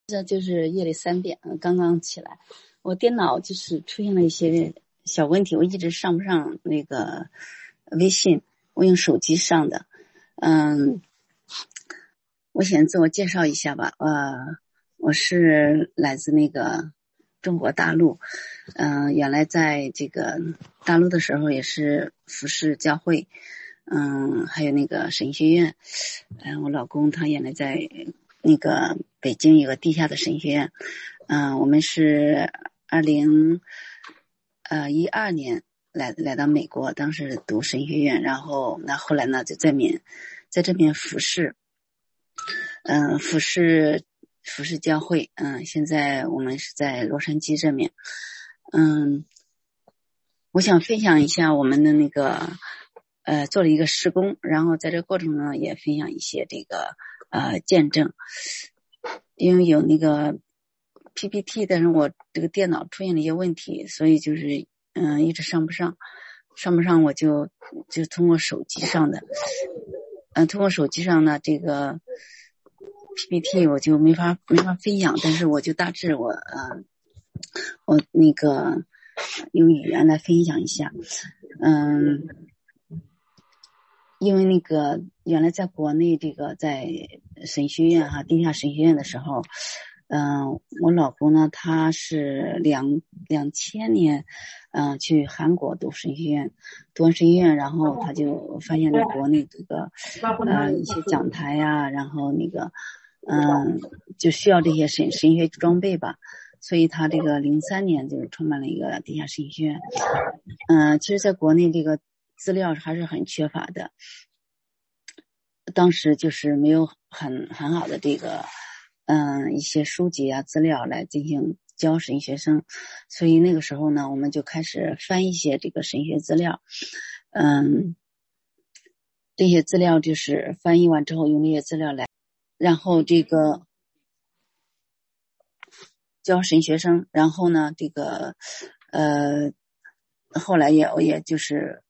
这就是夜里3点，刚刚起来，我电脑就是出现了一些小问题，我一直上不上那个微信，我用手机上的。我先自我介绍一下吧，我是来自那个中国大陆，原来在这个大陆的时候也是服侍教会，还有那个神学院，我老公他原来在那个北京有个地下的神学院，我们是2012年来到美国，当时读神学院，然后后来呢就在这边服侍，服侍教会，现在我们是在洛杉矶这边，我想分享一下我们的那个做了一个施工，然后在这个过程呢也分享一些这个见证，因为有那个 PPT， 但是我这个电脑出现了一些问题，所以就是一直上不上我就通过手机上的，通过手机上呢这个 PPT 我就没法分享，但是我就大致我那个用语言来分享一下，因为那个原来在国内这个在神学院地下神学院的时候，我老公呢他是2000年去韩国读神学院，读完神学院，然后他就发现在国内这个一些讲台呀，然后那个就需要这些神学装备吧，所以他这个03年就是创办了一个地下神学院。其实在国内这个资料还是很缺乏的，当时就是没有很好的这个一些书籍啊资料来进行教神学生，所以那个时候呢我们就开始翻一些这个神学资料，这些资料就是翻译完之后用这些资料来，然后这个教神学生，然后呢这个后来也就是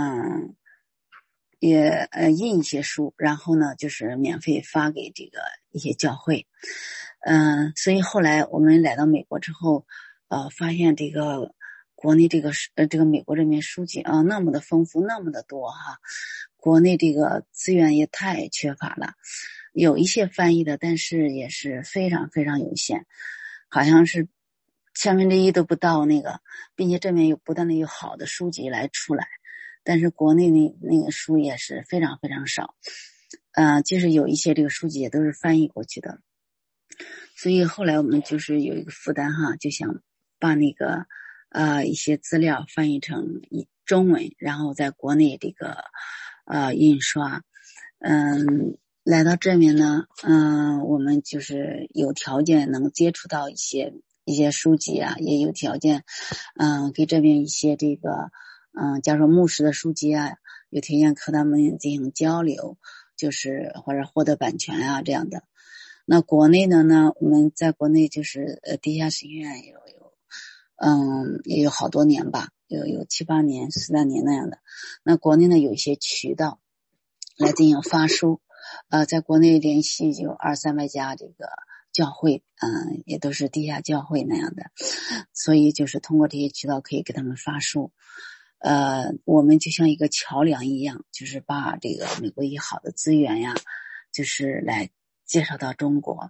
也印一些书，然后呢就是免费发给这个一些教会，所以后来我们来到美国之后，发现这个国内这个美国这边书籍那么的丰富，那么的多国内这个资源也太缺乏了，有一些翻译的，但是也是非常非常有限，好像是1/1000都不到那个，并且这边有不断的有好的书籍来出来，但是国内那个书也是非常非常少，就是有一些这个书籍也都是翻译过去的，所以后来我们就是有一个负担就想把那个一些资料翻译成中文，然后在国内这个印刷，来到这边呢，我们就是有条件能接触到一些书籍也有条件，给这边一些这个，假如说牧师的书籍有条件和他们进行交流，就是或者获得版权这样的。那国内的呢，我们在国内就是地下神学院也有好多年吧，有7、8年、13年那样的。那国内呢有一些渠道来进行发书，在国内联系有200-300家这个教会，也都是地下教会那样的，所以就是通过这些渠道可以给他们发书，我们就像一个桥梁一样，就是把这个美国一好的资源就是来介绍到中国，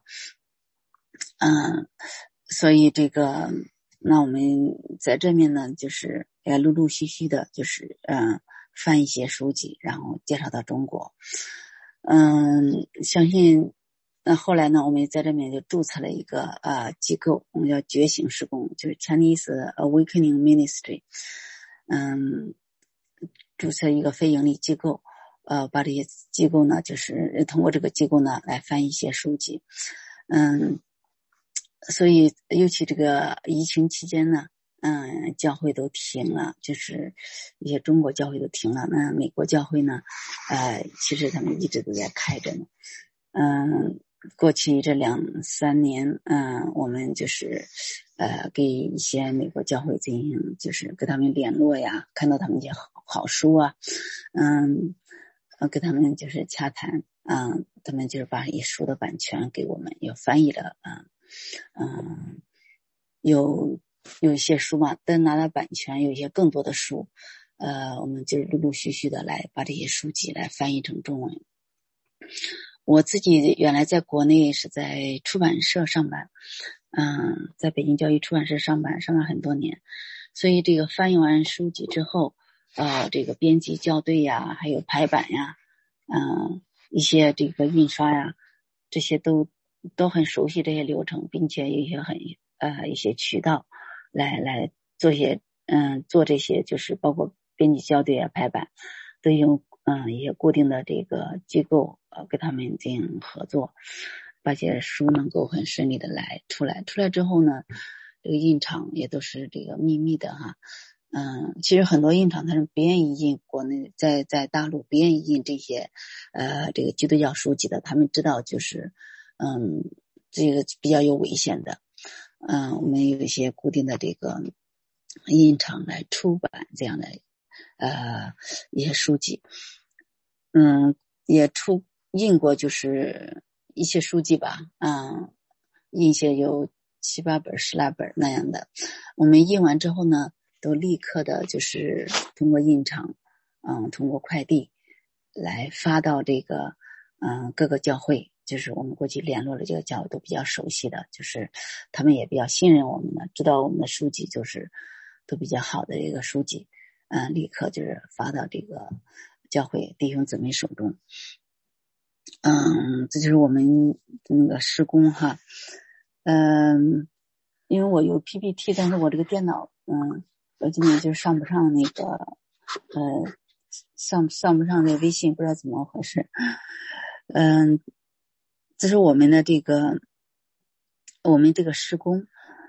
所以这个那我们在这面呢就是也陆陆续续的就是翻一些书籍，然后介绍到中国，相信那后来呢我们在这边就注册了一个机构，我们叫觉醒事工，就是 Chinese Awakening Ministry， 注册一个非营利机构，把这些机构呢就是通过这个机构呢来翻译一些书籍，所以尤其这个疫情期间呢，教会都停了，就是一些中国教会都停了，那美国教会呢其实他们一直都在开着呢。过去这2-3年，我们就是给一些美国教会进行就是跟他们联络看到他们一些好书跟他们就是洽谈，他们就是把一书的版权给我们，也翻译了有一些书嘛，但拿到版权，有一些更多的书，我们就陆陆续续的来把这些书籍来翻译成中文。我自己原来在国内是在出版社上班，在北京教育出版社上班很多年，所以这个翻译完书籍之后，这个编辑校对呀，还有排版呀，一些这个印刷呀，这些都很熟悉这些流程，并且有一些一些渠道来做做这些，就是包括编辑校对啊、排版，都用一些固定的这个机构跟他们进行合作，把这些书能够很顺利的出来之后呢，这个印厂也都是这个秘密的哈。其实很多印厂他是不愿意印国内在大陆不愿意印这些这个基督教书籍的，他们知道就是这个比较有危险的。我们有一些固定的这个印厂来出版这样的一些书籍，也印过就是一些书籍吧，印些有7、8本、10来本那样的。我们印完之后呢，都立刻的就是通过印厂，通过快递来发到这个各个教会，就是我们过去联络的这个教会都比较熟悉的，就是他们也比较信任我们的，知道我们的书籍就是都比较好的一个书籍，立刻就是发到这个教会弟兄姊妹手中。这就是我们那个施工哈。因为我有 PPT， 但是我这个电脑我今天就上不上那个上不上这个微信，不知道怎么回事。这是我们的这个施工。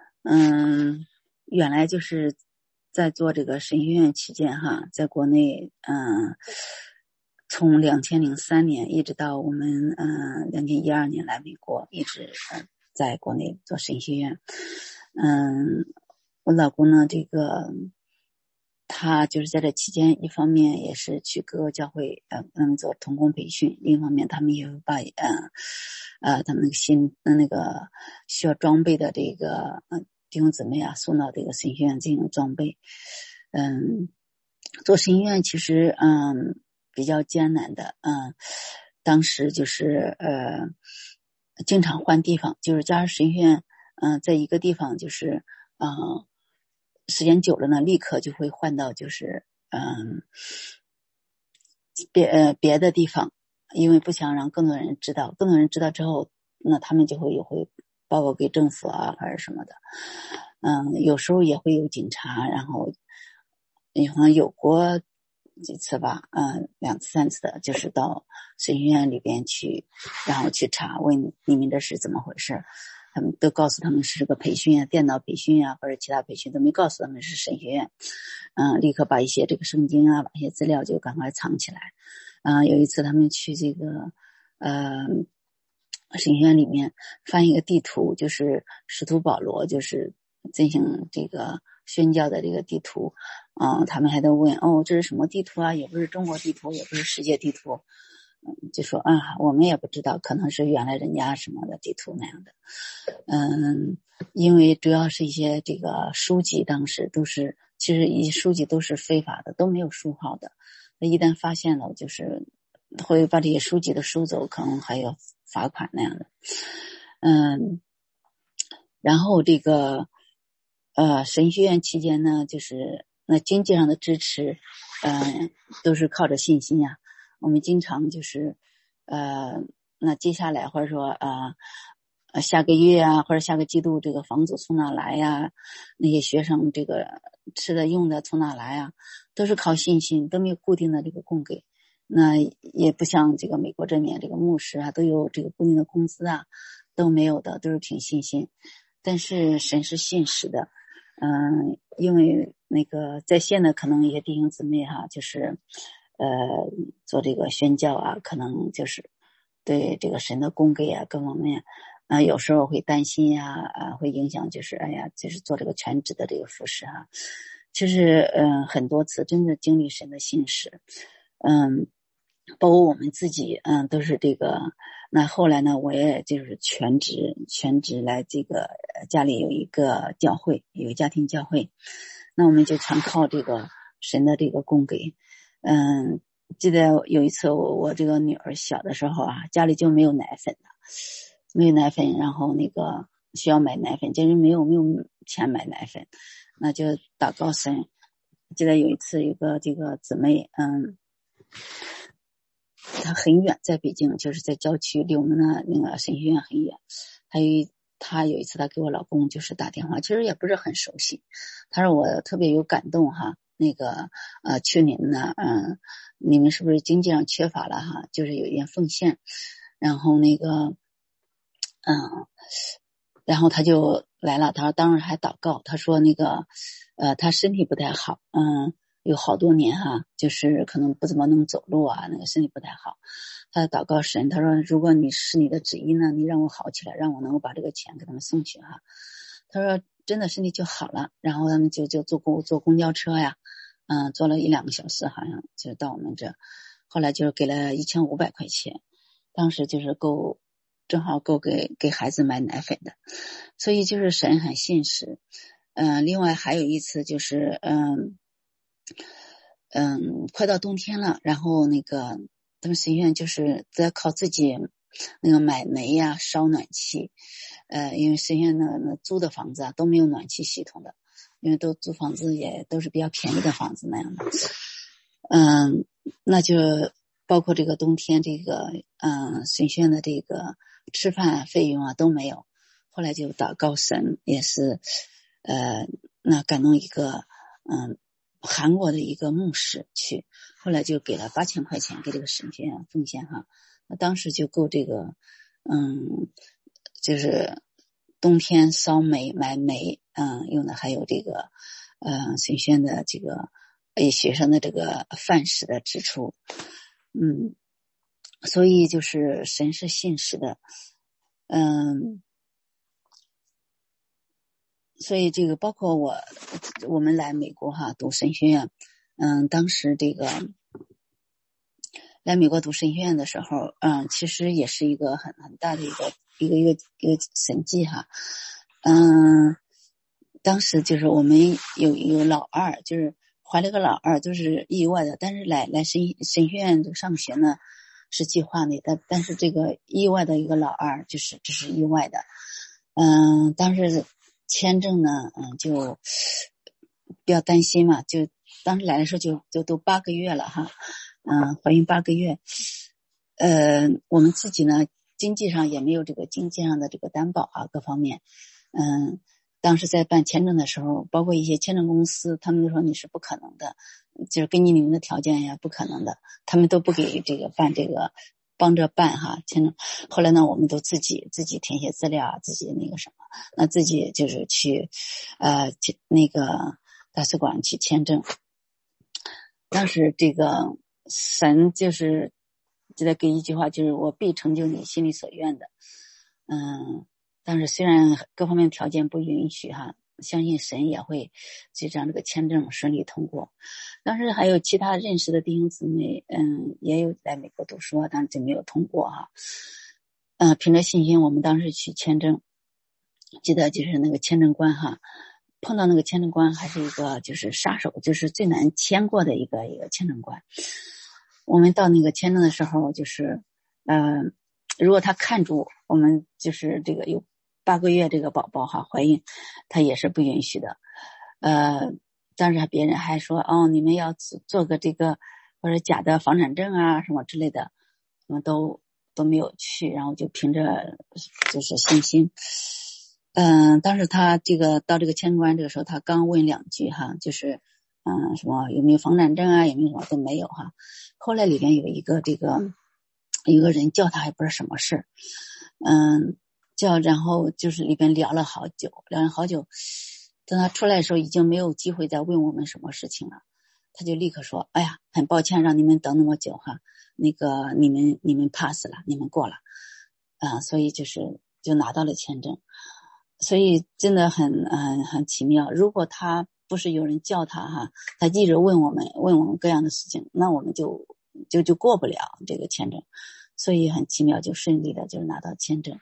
原来就是在做这个神学院期间哈，在国内从2003年一直到我们2012年来美国，一直在国内做神学院。我老公呢，这个他就是在这期间，一方面也是去各个教会做同工培训，另一方面他们也会把他们那个需要装备的这个弟兄姊妹啊送到这个神学院进行装备。做神学院其实比较艰难的。当时就是经常换地方，就是假如神学院在一个地方就是时间久了呢，立刻就会换到就是别的地方，因为不想让更多人知道，更多人知道之后，那他们就会报告给政府啊或者什么的。有时候也会有警察，然后好像有过几次吧，2次3次的，就是到神学院里边去，然后去查问你们这是怎么回事，他们都告诉他们是个培训啊，电脑培训啊或者其他培训，都没告诉他们是神学院。立刻把一些这个圣经啊，把一些资料就赶快藏起来。有一次他们去这个神学院里面翻一个地图，就是使徒保罗就是进行这个宣教的这个地图。他们还都问这是什么地图啊，也不是中国地图，也不是世界地图。就说我们也不知道，可能是原来人家什么的地图那样的。因为主要是一些这个书籍，当时其实一书籍都是非法的，都没有书号的。那一旦发现了，就是会把这些书籍的收走，可能还要罚款那样的。然后这个神学院期间呢，就是那经济上的支持都是靠着信心呀。我们经常就是那接下来或者说下个月啊或者下个季度这个房子从哪来呀，那些学生这个吃的用的从哪来呀，都是靠信心，都没有固定的这个供给。那也不像这个美国这边这个牧师啊都有这个固定的工资啊，都没有的，都是凭信心。但是神是信实的。因为那个在线的可能一些弟兄姊妹哈，就是做这个宣教啊，可能就是对这个神的供给啊各方面有时候会担心呀，会影响就是就是做这个全职的这个服侍啊。其实很多次真的经历神的信实。包括我们自己都是这个那后来呢，我也就是全职来这个家里有一个教会，有家庭教会，那我们就全靠这个神的这个供给。记得有一次我这个女儿小的时候啊，家里就没有奶粉的，没有奶粉，然后那个需要买奶粉，就是没有钱买奶粉，那就祷告神。记得有一次有个这个姊妹，她很远，在北京，就是在郊区，离我们的那个神学院很远。她有一次她给我老公就是打电话，其实也不是很熟悉，她说我特别有感动哈，那个去年呢，你们是不是经济上缺乏了哈，就是有一点奉献，然后那个然后他就来了，他说当时还祷告，他说那个他身体不太好，有好多年哈，就是可能不怎么能走路啊，那个身体不太好。他祷告神，他说如果你是你的旨意呢，你让我好起来，让我能够把这个钱给他们送去哈。他说真的身体就好了，然后他们就坐公交车呀，坐了1-2个小时，好像就到我们这，后来就给了1500块钱，当时就是正好够给孩子买奶粉的，所以就是神很信实。另外还有一次就是快到冬天了，然后那个他们神院就是在靠自己那个买煤呀烧暖气，因为神院那租的房子啊都没有暖气系统的，因为都租房子也都是比较便宜的房子那样的。那就包括这个冬天这个神学院的这个吃饭费用啊都没有，后来就祷告神，也是那感动一个韩国的一个牧师去，后来就给了8000块钱给这个神学院奉献哈，那当时就够这个就是冬天烧煤买煤用的，还有这个神学院的这个学生的这个饭食的支出。所以就是神是信实的。所以这个包括我们来美国哈读神学院，当时这个来美国读神学院的时候，其实也是一个很大的一个神迹哈。当时就是我们有老二，就是怀了个老二，都是意外的，但是来神学院上学呢是计划内的，但是这个意外的一个老二这是意外的。当时签证呢就比较担心嘛，就当时来的时候就都8个月了哈，怀孕8个月。我们自己呢经济上也没有这个经济上的这个担保啊，各方面。当时在办签证的时候，包括一些签证公司，他们都说你是不可能的，就是根据你们的条件呀不可能的，他们都不给这个办这个帮着办哈签证。后来呢我们都自己填写资料，自己那个什么，那自己就是去那个大使馆去签证。当时这个神就是记得给一句话，就是我必成就你心里所愿的。但是虽然各方面条件不允许哈，相信神也会就让这个签证顺利通过。当时还有其他认识的弟兄姊妹，也有在美国读书，但是就没有通过哈。凭着信心，我们当时去签证，记得就是那个签证官哈，碰到那个签证官还是一个就是杀手，就是最难签过的一个签证官。我们到那个签证的时候，就是如果他看住我们就是这个有8个月这个宝宝哈怀孕，他也是不允许的。当时别人还说你们要做个这个或者假的房产证啊什么之类的，我们都没有去，然后就凭着就是信心。当时他这个到这个签证官这个时候，他刚问2句哈，就是什么有没有房产证啊，有没有什么都没有哈。后来里边有一个人叫他还不知道什么事，然后就是里边聊了好久，等他出来的时候已经没有机会再问我们什么事情了，他就立刻说哎呀很抱歉让你们等那么久哈，那个你们 pass 了，你们过了所以就拿到了签证。所以真的很奇妙，如果他不是有人叫他哈，他一直问我们各样的事情，那我们就过不了这个签证。 所以很奇妙，就顺利的就拿到签证。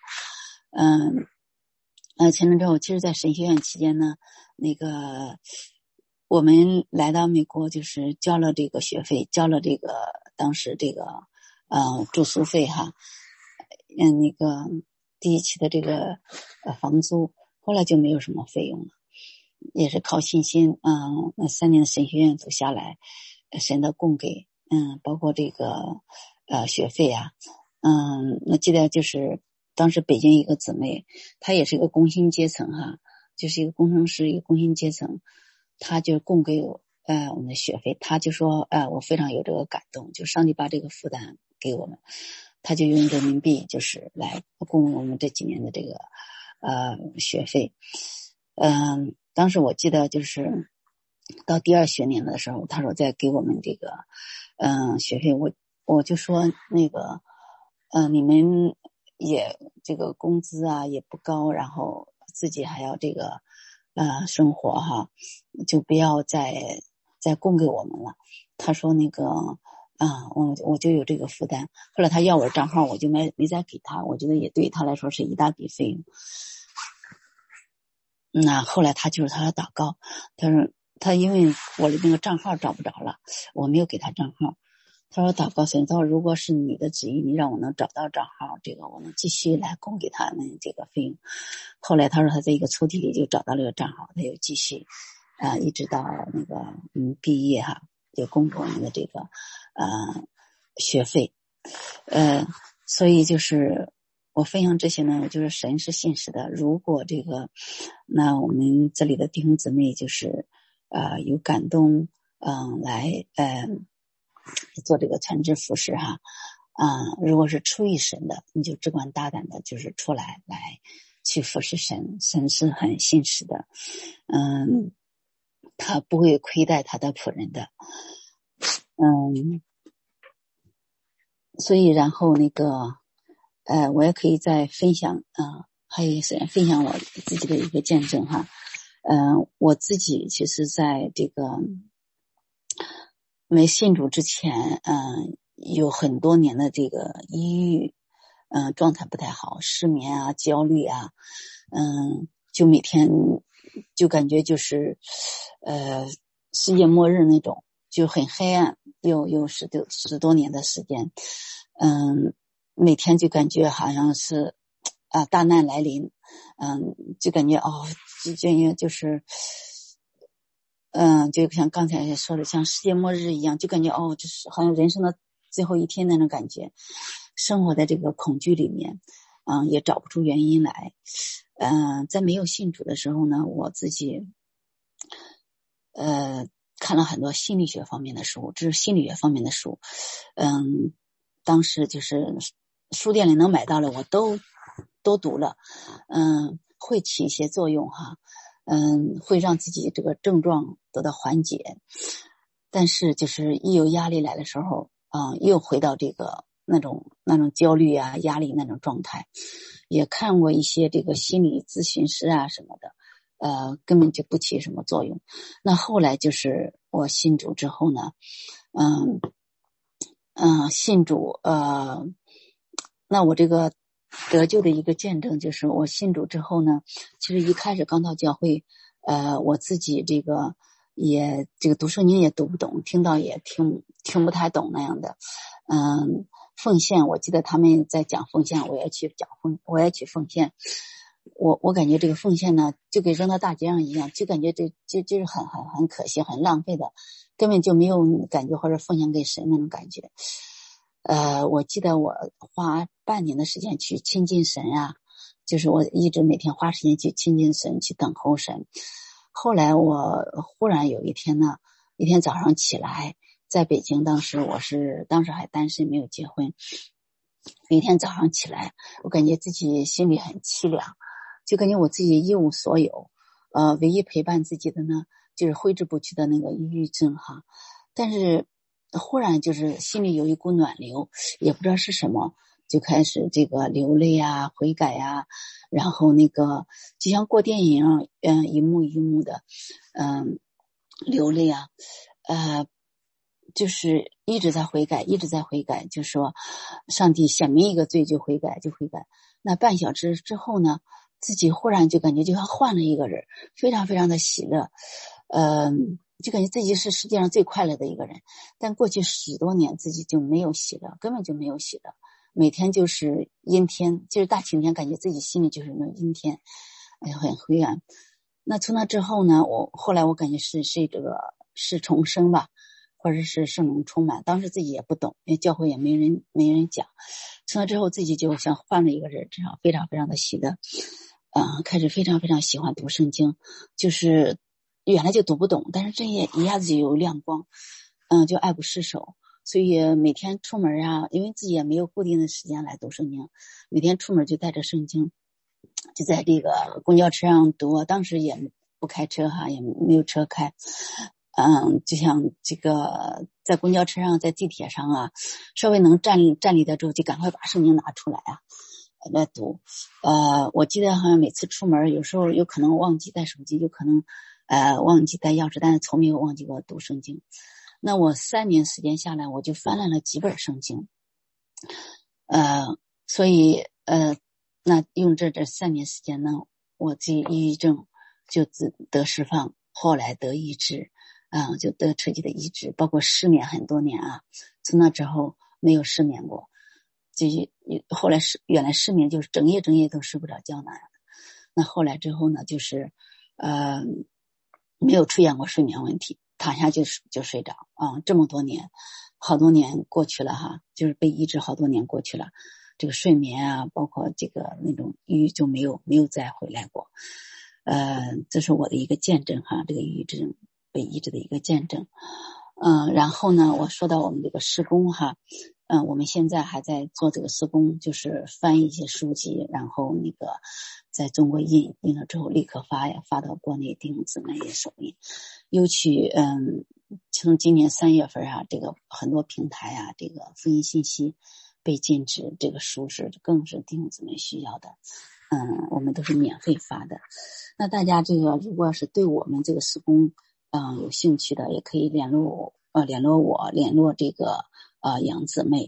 签证之后，其实在神学院期间呢，那个我们来到美国，就是交了这个学费，交了这个当时这个住宿费哈，那个第一期的这个房租，后来就没有什么费用了，也是靠信心，那3年的神学院走下来，神的供给，包括这个学费啊，那记得就是当时北京一个姊妹，她也是一个工薪阶层哈，就是一个工程师，一个工薪阶层，她就供给我们的学费，她就说我非常有这个感动，就上帝把这个负担给我们，她就用人民币就是来供我们这几年的这个学费。当时我记得就是到第2学年的时候，他说再给我们这个学费，我就说那个你们也这个工资啊也不高，然后自己还要这个生活哈，就不要再供给我们了。他说那个我就有这个负担。后来他要我的账号，我就没再给他，我觉得也对他来说是一大笔费用。那后来他祷告，他说他因为我的那个账号找不着了，我没有给他账号。他说祷告神，他说如果是你的旨意，你让我能找到账号，这个我能继续来供给他们这个费用。后来他说他在一个抽屉里就找到了一个账号，他又继续一直到那个毕业哈，就供给我们的这个学费。所以就是我分享这些呢，就是神是信实的。如果这个，那我们这里的弟兄姊妹就是有感动，来做这个全职服侍哈，如果是出于神的，你就只管大胆的，就是出来去服侍神，神是很信实的，他不会亏待他的仆人的，所以然后那个我也可以再分享还有分享我自己的一个见证哈。我自己其实在这个没信主之前，有很多年的这个抑郁，状态不太好，失眠啊，焦虑啊，就每天就感觉就是世界末日那种，就很黑暗，有十多年的时间，每天就感觉好像是大难来临，就感觉就是就像刚才说的，像世界末日一样，就感觉就是好像人生的最后一天那种感觉，生活在这个恐惧里面，也找不出原因来。在没有信主的时候呢，我自己看了很多心理学方面的书，这是心理学方面的书，当时就是书店里能买到的我都读了，会起一些作用哈，会让自己这个症状得到缓解，但是就是一有压力来的时候，又回到这个那种焦虑啊、压力那种状态。也看过一些这个心理咨询师啊什么的，根本就不起什么作用。那后来就是我信主之后呢，信主，那我这个得救的一个见证就是我信主之后呢，其实一开始刚到教会，我自己这个读圣经也读不懂，听到也听不太懂那样的，奉献，我记得他们在讲奉献，我也去奉献。我感觉这个奉献呢，就跟扔到大街上一样，就感觉就是很可惜、很浪费的，根本就没有感觉或者奉献给神那种感觉。我记得我花半年的时间去亲近神啊，就是我一直每天花时间去亲近神，去等候神。后来我忽然有一天呢，一天早上起来，在北京，当时还单身，没有结婚。有一天早上起来，我感觉自己心里很凄凉，就感觉我自己一无所有，唯一陪伴自己的呢，就是挥之不去的那个抑郁症哈。但是忽然就是心里有一股暖流，也不知道是什么，就开始这个流泪啊、悔改啊，然后那个就像过电影一幕一幕的，流泪啊， 就是一直在悔改，一直在悔改，就是说上帝显明一个罪就悔改，就悔改。那半小时之后呢，自己忽然就感觉就像换了一个人，非常非常的喜乐，就感觉自己是世界上最快乐的一个人。但过去10多年自己就没有喜乐，根本就没有喜乐，每天就是阴天，就是大晴天，感觉自己心里就是那种阴天，很灰暗。那从那之后呢，后来我感觉是这个是重生吧，或者是圣灵充满，当时自己也不懂，因为教会也没人讲。从那之后自己就像换了一个人，这样非常非常的喜乐，开始非常非常喜欢读圣经，就是原来就读不懂，但是这也一下子就有亮光，就爱不释手。所以每天出门啊，因为自己也没有固定的时间来读圣经，每天出门就带着圣经，就在这个公交车上读，当时也不开车哈，也没有车开。就像这个在公交车上，在地铁上啊，稍微能站立得住，就赶快把圣经拿出来啊，来读。我记得好像每次出门，有时候有可能忘记带手机，有可能忘记带钥匙，但是从没有忘记过读圣经。那我3年时间下来，我就翻了几本圣经。所以那用这3年时间呢，我这抑郁症就得释放，后来得医治，就得彻底的医治，包括失眠很多年啊，从那之后没有失眠过，就后来原来失眠就是整夜都睡不着觉那样的。那后来之后呢，就是没有出现过睡眠问题，躺下就睡着这么多年，好多年过去了哈，就是被医治好多年过去了，这个睡眠啊，包括这个那种抑郁就没有再回来过。这是我的一个见证哈，这个抑郁症被医治的一个见证。然后呢，我说到我们这个施工哈，我们现在还在做这个施工，就是翻译一些书籍，然后那个在中国印了之后立刻发到国内弟兄姊妹也首印。尤其从今年3月份啊，这个很多平台啊，这个福音信息被禁止，这个书是更是弟兄姊妹需要的。我们都是免费发的。那大家这个如果是对我们这个施工有兴趣的，也可以联络我，联络这个杨姊妹。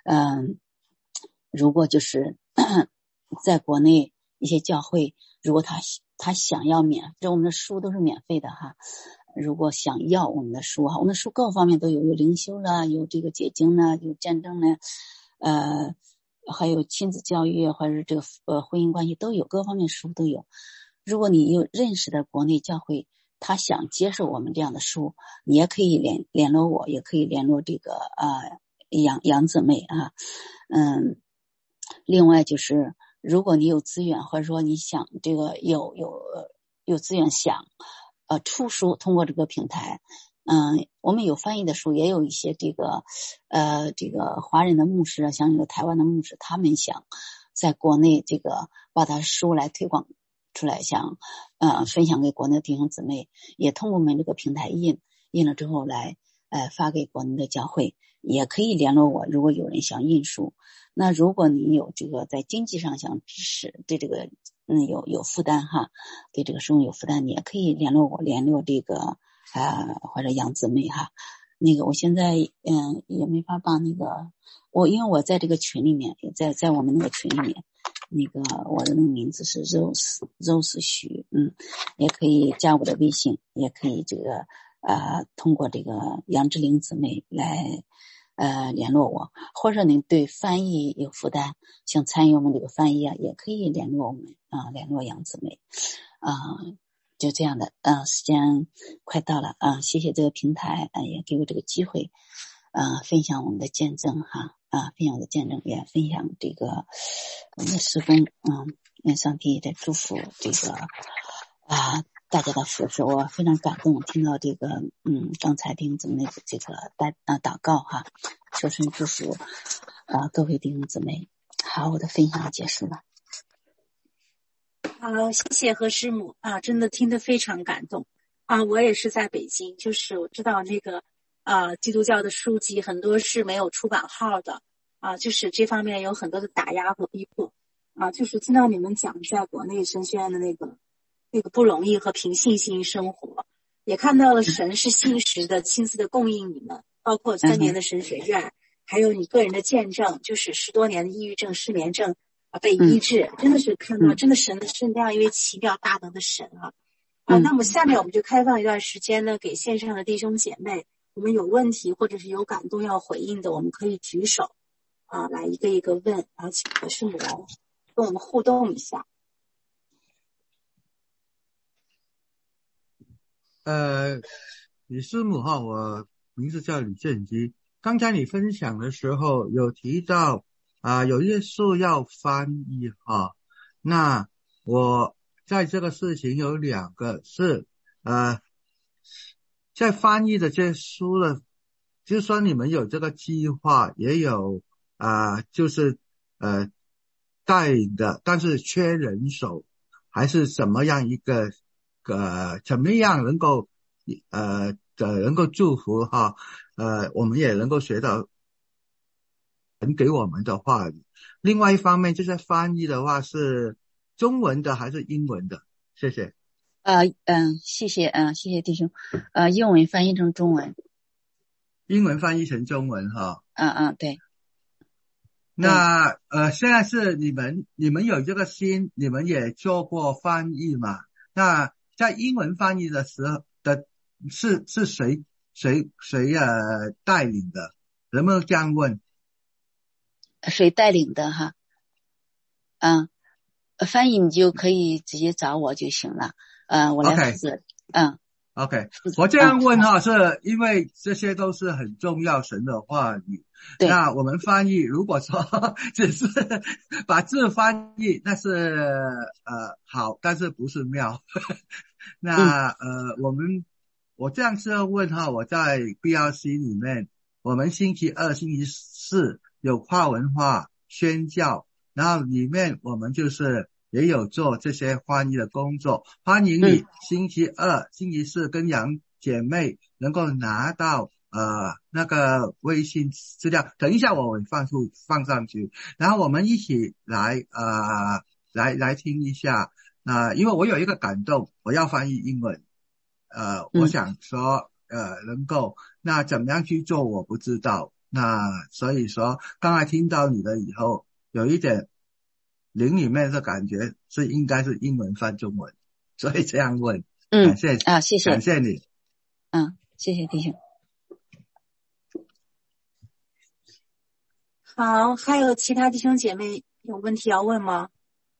如果就是在国内一些教会，如果他想要我们的书都是免费的哈。如果想要我们的书哈，我们的书各方面都有灵修了，有这个解经了，有见证了，还有亲子教育或者是这个婚姻关系都有，各方面书都有。如果你有认识的国内教会，他想接受我们这样的书，你也可以联络我，也可以联络这个杨姊妹啊。另外就是如果你有资源，或者说你想这个有资源想出书，通过这个平台，我们有翻译的书，也有一些这个华人的牧师啊，像有台湾的牧师，他们想在国内这个把他书来推广出来，想分享给国内弟兄姊妹，也通过我们这个平台印了之后来发给国内的教会，也可以联络我，如果有人想印书。那如果你有这个在经济上想支持，对这个有负担哈，对这个书有负担，你也可以联络我，联络这个或者杨姊妹哈。那个我现在也没法把那个因为我在这个群里面，也在我们那个群里面，那个我的那个名字是 Rose 徐，也可以加我的微信，也可以这个通过这个杨志玲姊妹来联络我，或者您对翻译有负担，想参与我们这个翻译啊，也可以联络我们联络杨姊妹就这样的时间快到了谢谢这个平台也给我这个机会分享我们的见证哈分享我的见证，也分享这个我们的施工愿上帝的祝福这个大家的服侍，我非常感动，听到这个刚才弟兄姊妹这个祷告哈，求神祝福各位弟兄姊妹。好，我的分享结束了。 好，谢谢何师母真的听得非常感动我也是在北京，就是我知道那个基督教的书籍很多是没有出版号的就是这方面有很多的打压和逼迫就是听到你们讲在国内神学院的那个不容易和凭信心生活，也看到了神是信实的亲自的供应你们包括3年的神学院，还有你个人的见证，就是10多年的抑郁症、失眠症被医治，真的是看到真的神是那样一位奇妙大能的神啊！那么下面我们就开放一段时间呢，给线上的弟兄姐妹，我们有问题或者是有感动要回应的，我们可以举手来一个一个问，然后请何师母来跟我们互动一下。 李师母哈，我名字叫李正基。刚才你分享的时候有提到有一些书要翻译哈，那我在这个事情有2个是在翻译的这些书呢，就是说你们有这个计划，也有就是带领的，但是缺人手，还是怎么样一个怎么样能够能够祝福哈，我们也能够学到神给我们的话语。另外一方面就是翻译的话是中文的还是英文的？谢谢。 谢谢弟兄。英文翻译成中文。 英文翻译成中文哈。 对。 那现在是你们有这个心，你们也做过翻译嘛？那在英文翻译的时候是谁带领的？能不能这样问？ 谁带领的哈？翻译你就可以直接找我就行了。我来负责。 OK， 我这样问哈，是因为这些都是很重要神的话语。那我们翻译如果说只是把字翻译，那是好，但是不是妙。那我这样是要问哈，我在 BRC 里面，我们星期2、星期4有跨文化宣教，然后里面我们就是也有做这些翻译的工作。欢迎你星期2、星期4跟杨姐妹能够拿到那个微信资料，等一下我会放上去，然后我们一起来听一下。因为我有一个感动，我要翻译英文。我想说能够，那怎么样去做我不知道。那所以说刚才听到你的以后，有一点灵里面的感觉是应该是英文翻中文，所以这样问。感谢谢谢， 感谢你。 谢谢弟兄。 好，还有其他弟兄姐妹有问题要问吗？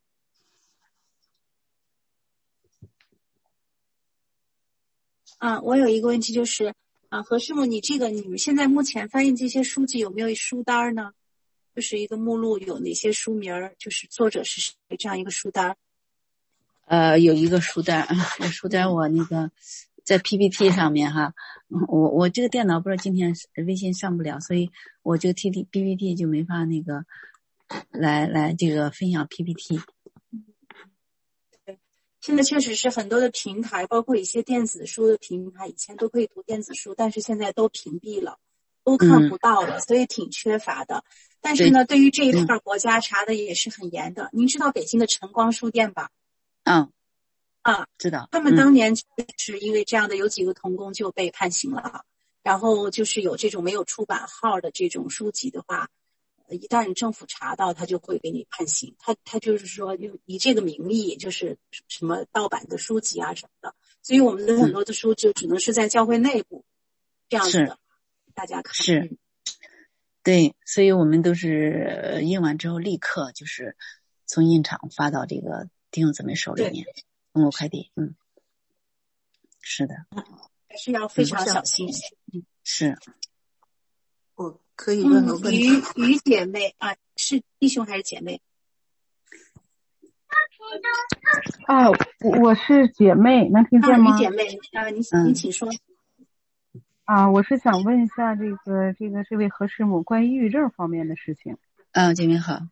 我有一个问题就是何师母，你们现在目前翻译这些书籍有没有书单呢？就是一个目录，有哪些书名，就是作者是谁这样一个书单？ 有一个书单，书单我那个在 PPT 上面哈，我这个电脑不知道今天微信上不了，所以我这个 PPT 就没法那个来这个分享 PPT。 现在确实是很多的平台，包括一些电子书的平台，以前都可以读电子书，但是现在都屏蔽了，都看不到了，所以挺缺乏的。但是呢，对于这一块国家查的也是很严的。您知道北京的晨光书店吧？ 知道。 他们当年就是因为这样的，有几个童工就被判刑了。然后就是有这种没有出版号的这种书籍的话，一旦政府查到，他就会给你判刑。他就是说以这个名义，就是什么盗版的书籍啊什么的。所以我们的很多的书就只能是在教会内部这样子的，大家看。 是。对，所以我们都是印完之后立刻就是从印厂发到这个弟兄姊妹手里面，通过快递。是的， 还是要非常小心。 是。 我可以问个问题。 于姐妹是弟兄还是姐妹？ 我是姐妹，能听见吗？ 于姐妹您请说。 我是想问一下这位何师母关于抑郁症方面的事情。 姐妹好。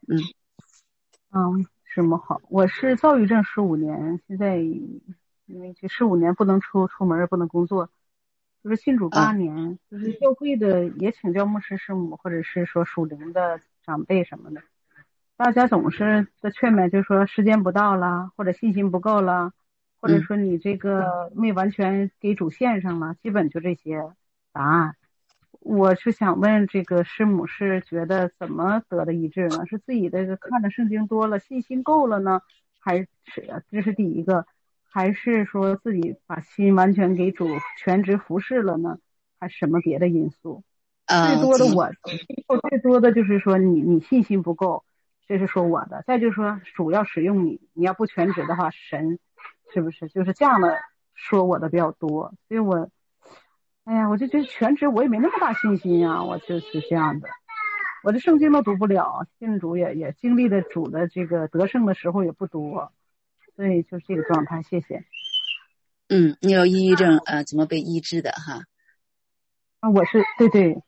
师母好，我是躁郁症15年，现在因为这15年不能出门，也不能工作，就是信主8年，就是教会的也请教牧师师母，或者是说属灵的长辈什么的，大家总是在劝勉，就是说时间不到了，或者信心不够了，或者说你这个没完全给主献上了，基本就这些答案。 我是想问这个师母是觉得怎么得的医治呢？是自己的看的圣经多了，信心够了呢，还是这是第一个？还是说自己把心完全给主全职服侍了呢？还是什么别的因素？最多的就是说你信心不够，这是说我的。再就是说主要使用你，你要不全职的话，神是不是就是这样的说我的比较多？所以我就觉得全职我也没那么大信心啊，我就是这样的。我这圣经都读不了，信主也经历的主的这个得胜的时候也不多，所以就是这个状态。谢谢。 你有抑郁症怎么被医治的哈？ 我是对。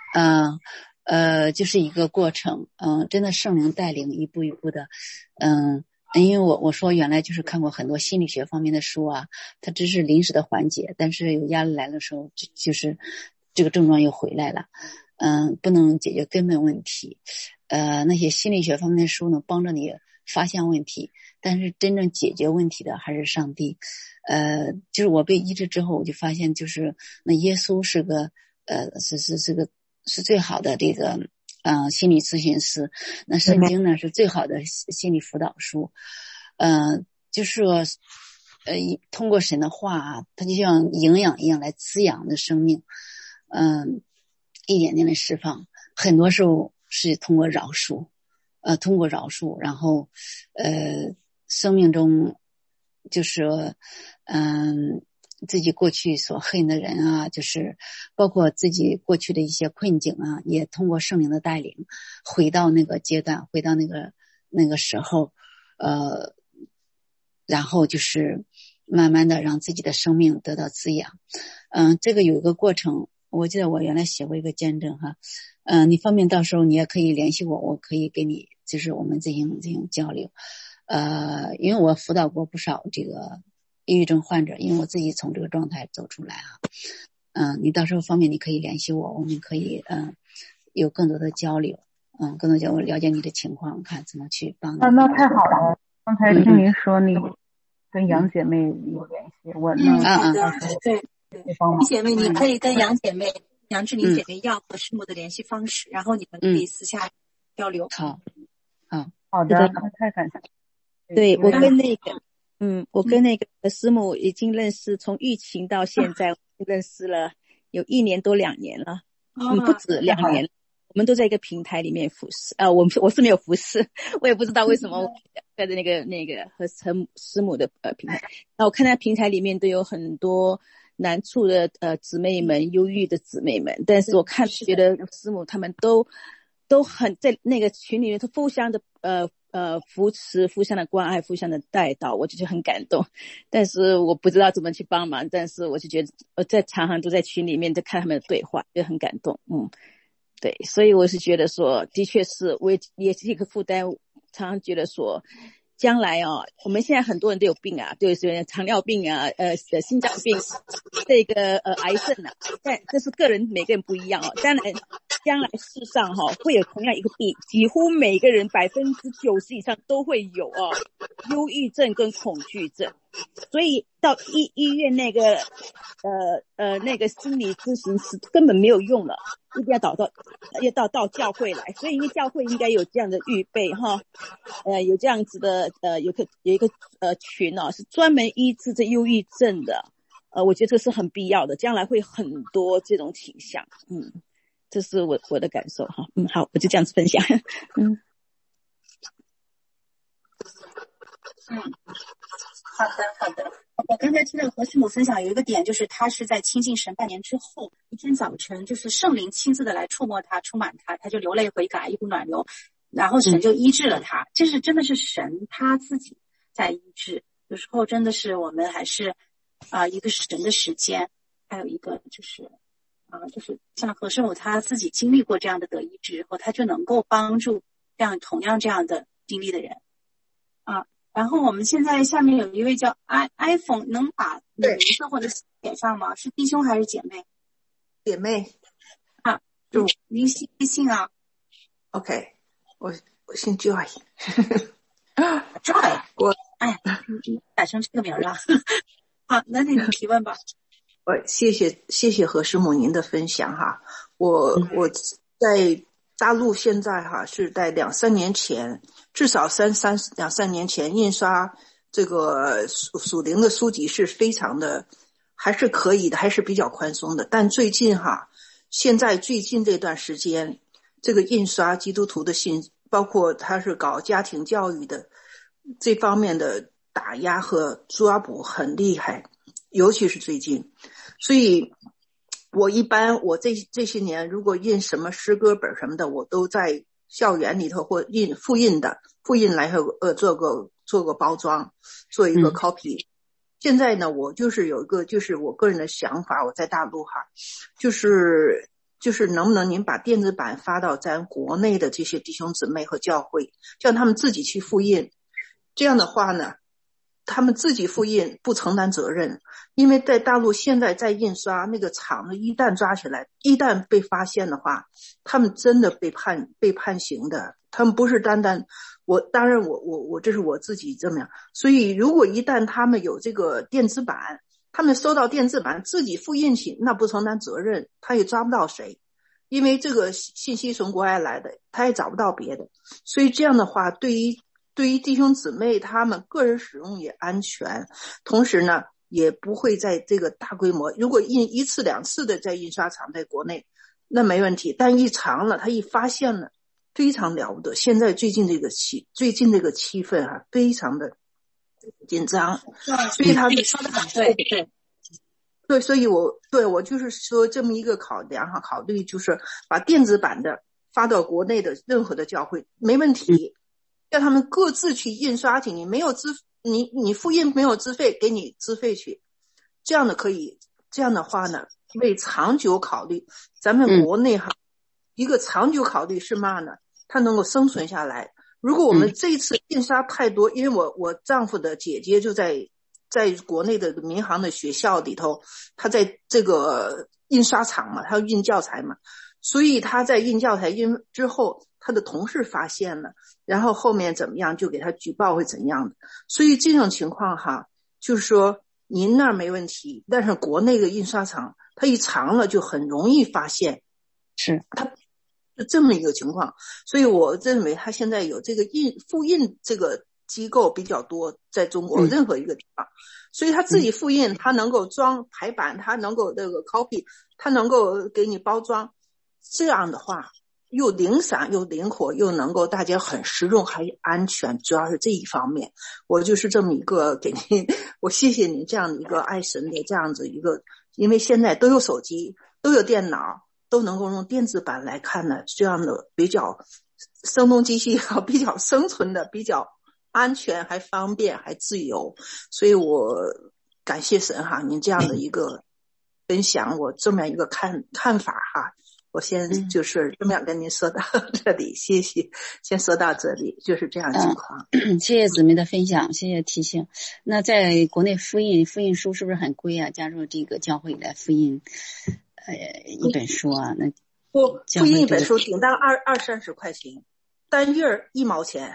就是一个过程，真的圣灵带领一步一步的，因为我说原来就是看过很多心理学方面的书啊，它只是临时的缓解，但是有压力来的时候，就是这个症状又回来了，不能解决根本问题，那些心理学方面的书能帮着你发现问题，但是真正解决问题的还是上帝，就是我被医治之后，我就发现就是那耶稣是个是最好的这个心理咨询师，那圣经呢是最好的心理辅导书，就是说通过神的话啊，它就像营养一样来滋养的生命，一点点的释放，很多时候是通过饶恕，然后生命中就是说自己过去所恨的人啊，就是包括自己过去的一些困境啊，也通过圣灵的带领回到那个阶段，回到那个时候，然后就是慢慢的让自己的生命得到滋养。这个有一个过程，我记得我原来写过一个见证哈，你方便到时候你也可以联系我，我可以给你就是我们进行交流。因为我辅导过不少这个抑郁症患者，因为我自己从这个状态走出来啊。你到时候方便你可以联系我，我们可以有更多的交流，更多交流，了解你的情况，看怎么去帮你。 那太好了，刚才听您说你跟杨姐妹有联系，我对，杨姐妹，你可以跟杨姐妹、杨志玲姐妹要和师母的联系方式，然后你们可以私下交流。 好的，太感谢。 对，我跟那个师母已经认识，从疫情到现在认识了有1年多2年了，不止2年了。我们都在一个平台里面服侍，我是没有服侍，我也不知道为什么我在那个和师母的平台。那我看到平台里面都有很多难处的姊妹们，忧郁的姊妹们，但是我觉得师母他们都很在那个群里面，都互相的扶持，互相的关爱，互相的带到，我就觉得很感动。但是我不知道怎么去帮忙，但是我就觉得我常常都在群里面在看他们的对话，就很感动。对，所以我是觉得说，的确是我也是一个负担，常常觉得说将来我们现在很多人都有病啊，就是糖尿病啊，心脏病，这个癌症啊，但这是每个人不一样当然将来世上会有同样一个病，几乎每个人90%以上都会有忧郁症跟恐惧症，所以到医院那个心理咨询师根本没有用了，一定要到教会来，所以因为教会应该有这样的预备有这样子的有一个群是专门医治这忧郁症的，我觉得这是很必要的，将来会很多这种倾向，这是我的感受哈。好，我就这样子分享。 好的。我刚才听到何师母分享有一个点，就是他是在亲近神半年之后，一天早晨就是圣灵亲自的来触摸他，充满他，他就流泪悔改，一股暖流，然后神就医治了他。这是真的是神他自己在医治，有时候真的是我们还是一个神的时间，还有一个就是像何师母他自己经历过这样的得医治之后，他就能够帮助同样这样的经历的人然后我们现在下面有一位叫 iPhone， 能把你的名字或者写上吗？是弟兄还是姐妹？ 姐妹就您姓啊 OK， 我姓 Joy。 Joy， 你改成这个名了。好，那你提问吧。 谢谢何师母您的分享哈。 我在大陆现在是在2-3年前，至少2-3年前印刷这个属灵的书籍是非常的，还是可以的，还是比较宽松的。但最近现在最近这段时间，这个印刷基督徒的信，包括他是搞家庭教育的这方面的打压和抓捕很厉害，尤其是最近。所以我一般这些年如果印什么诗歌本什么的，我都在校园里头或复印来做个包装，做一个 copy。现在呢，我就是有一个就是我个人的想法，我在大陆就是能不能您把电子版发到咱国内的这些弟兄姊妹和教会，让他们自己去复印。这样的话呢，他们自己复印不承担责任，因为在大陆现在在印刷那个厂子，一旦抓起来，一旦被发现的话，他们真的被判刑的。他们不是单单当然我这是我自己这么样。所以如果一旦他们有这个电子版，他们收到电子版自己复印起，那不承担责任，他也抓不到谁，因为这个信息从国外来的，他也找不到别的。所以这样的话，对于弟兄姊妹他们个人使用也安全，同时呢也不会在这个大规模，如果印1次2次的在印刷厂在国内那没问题，但一长了他一发现了非常了不得。现在最近这个气氛非常的紧张，所以他说的很对。 对，所以我就是说这么一个考虑，就是把电子版的发到国内的任何的教会没问题，让他们各自去印刷去，你复印没有资费，给你资费去，这样的可以。这样的话呢，为长久考虑，咱们国内一个长久考虑是嘛呢？它能够生存下来。如果我们这一次印刷太多，因为我丈夫的姐姐就在国内的民航的学校里头，他在这个印刷厂嘛，他要印教材嘛，所以他在印教材印之后，他的同事发现了，然后后面怎么样就给他举报会怎样的。所以这种情况就是说您那儿没问题，但是国内的印刷厂它一长了就很容易发现， 是它是这么一个情况。所以我认为他现在有这个复印这个机构比较多，在中国任何一个地方，所以他自己复印，他能够装排版，他能够这个 copy， 他能够给你包装，这样的话又零散又灵活，又能够大家很实用还安全，主要是这一方面。我就是这么一个给您，我谢谢你这样的一个爱神的这样子一个，因为现在都有手机，都有电脑，都能够用电子版来看呢，这样的比较声东击西，比较生存的，比较安全还方便还自由。所以我感谢神您这样的一个分享，我这么样一个看法我先就是这么样跟您说到这里，谢谢，先说到这里，就是这样情况。 谢谢姊妹的分享，谢谢提醒。那在国内复印书是不是很贵啊？加入这个教会来复印一本书那复印一本书顶到20-30块钱，单页1毛钱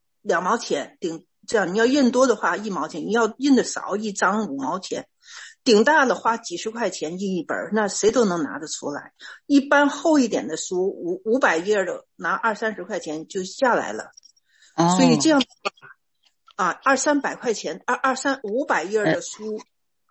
2毛钱顶，这样你要印多的话1毛钱，你要印的少一张5毛钱，顶大的花几十块钱印一本，那谁都能拿得出来。一般厚一点的书500页的拿20-30块钱就下来了。所以这样200-300块钱500页的书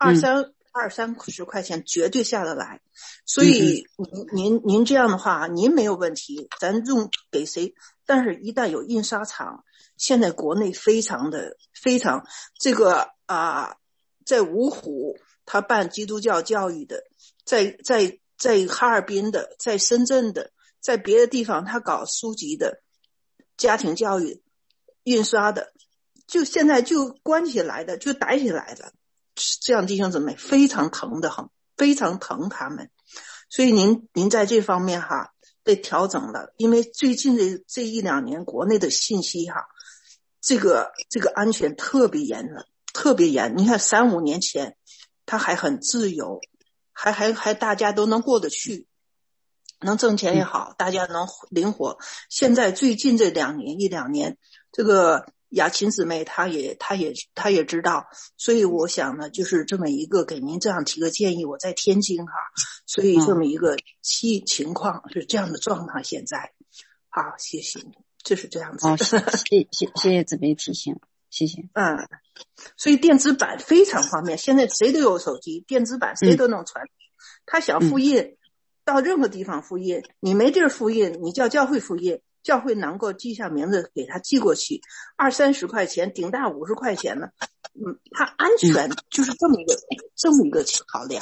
20-30块钱绝对下得来。所以您这样的话您没有问题，咱用给谁，但是一旦有印刷厂，现在国内非常这个在芜湖他办基督教教育的，在哈尔滨的，在深圳的，在别的地方他搞书籍的，家庭教育印刷的，就现在就关起来的，就逮起来的，这样弟兄姊妹非常疼的很，非常疼他们。所以您在这方面得调整了，因为最近的这1-2年国内的信息这个安全特别严了，特别严。你看3-5年前他还很自由，还大家都能过得去，能挣钱也好，大家能灵活。现在最近这1-2年，这个雅琴姊妹她也知道，所以我想呢，就是这么一个给您这样提个建议。我在天津所以这么一个情况是这样的状态。现在好，谢谢你，就是这样子。 谢谢姊妹提醒，谢谢。 所以电子版非常方便，现在谁都有手机，电子版谁都能传。他想复印，到任何地方复印，你没地儿复印，你叫教会复印，教会能够记下名字给他寄过去，20-30块钱，顶大50块钱呢。他安全就是这么一个考量。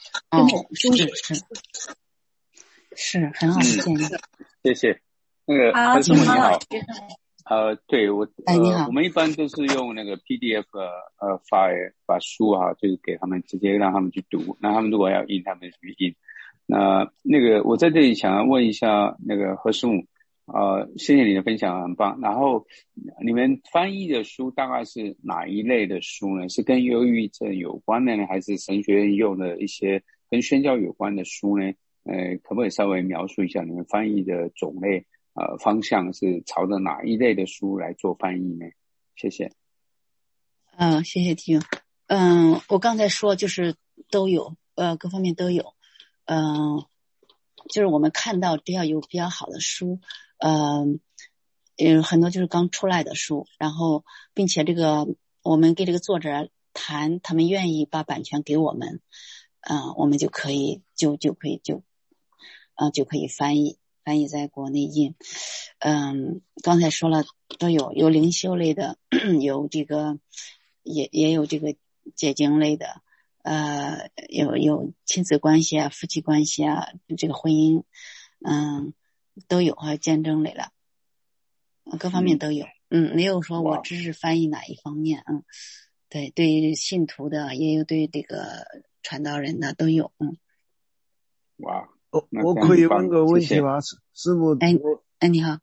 是很好的建议。 谢谢。那个何师母你好。对我我们一般都是用那个 PDF file 把书就是给他们直接让他们去读，那他们如果要印他们去印。那个我在这里想要问一下那个何师母，谢谢你的分享很棒。然后你们翻译的书大概是哪一类的书呢？是跟忧郁症有关的呢，还是神学院用的一些跟宣教有关的书呢？可不可以稍微描述一下你们翻译的种类？方向是朝着哪一类的书来做翻译呢？谢谢。 谢谢提醒。我刚才说就是都有，各方面都有。就是我们看到只要有比较好的书，有很多就是刚出来的书，然后并且这个我们跟这个作者谈，他们愿意把版权给我们，我们就可以就可以翻译在国内印。刚才说了都有灵修类的，有这个也有这个解经类的，有亲子关系啊、夫妻关系啊，这个婚姻，都有，还有见证类的，各方面都有。没有说我只是翻译哪一方面。对，对信徒的也有，对这个传道人的都有。 哇。 我可以问个问题吗？师母， 你好。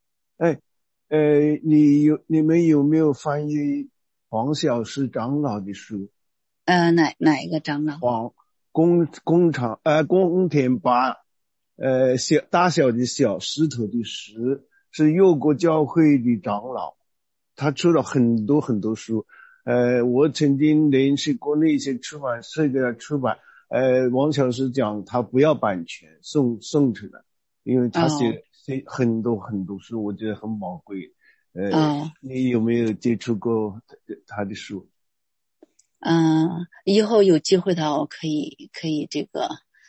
你们有没有翻译黄小石长老的书？ 哪一个长老？ 公田八，大小的小，石头的石，是幼国教会的长老，他出了很多很多书。我曾经联系国内一些出版社给他出版。王小石讲他不要版权，送出来，因为他写很多很多书，我觉得很宝贵。你有没有接触过他的书？ 以后有机会的话，我可以这个，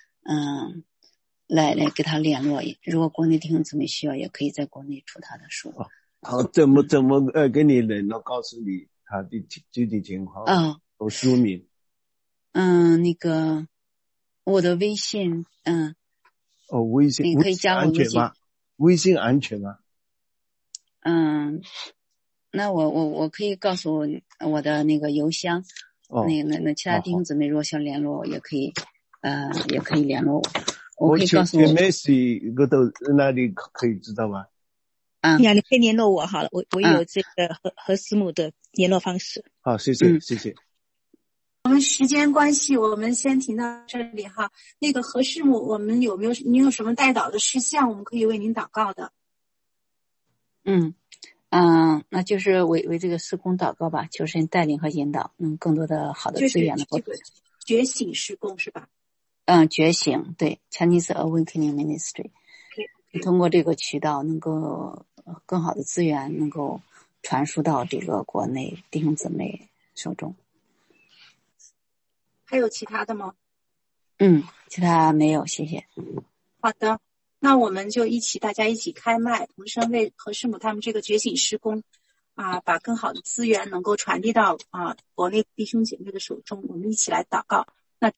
来跟他联络。如果国内弟兄姊妹需要，也可以在国内出他的书。 好，怎么跟你联络，告诉你他的具体情况？有书名。 那个我的微信， 微信你可以加我微信。 微信安全吗？ 那我可以告诉我的那个邮箱。那其他弟兄姊妹如果想联络我，也可以联络我。我可以告诉我。 我都那里可以知道吗？ 你可以联络我好了，我有这个何师母的联络方式。 好，谢谢，谢谢。 我们时间关系，我们先停到这里哈。那个何师母，我们您有什么代祷的事项，我们可以为您祷告的？ 那就是为这个事工祷告吧，求神带领和引导，更多的好的资源能够。 这个觉醒事工是吧？ 觉醒，对 ，Chinese Awakening Ministry， 通过这个渠道能够更好的资源能够传输到这个国内弟兄姊妹手中。 还有其他的吗？ 其他没有，谢谢。 好的，那我们就大家一起开麦，同声为何师母他们这个觉醒事工把更好的资源能够传递到国内弟兄姐妹的手中，我们一起来祷告。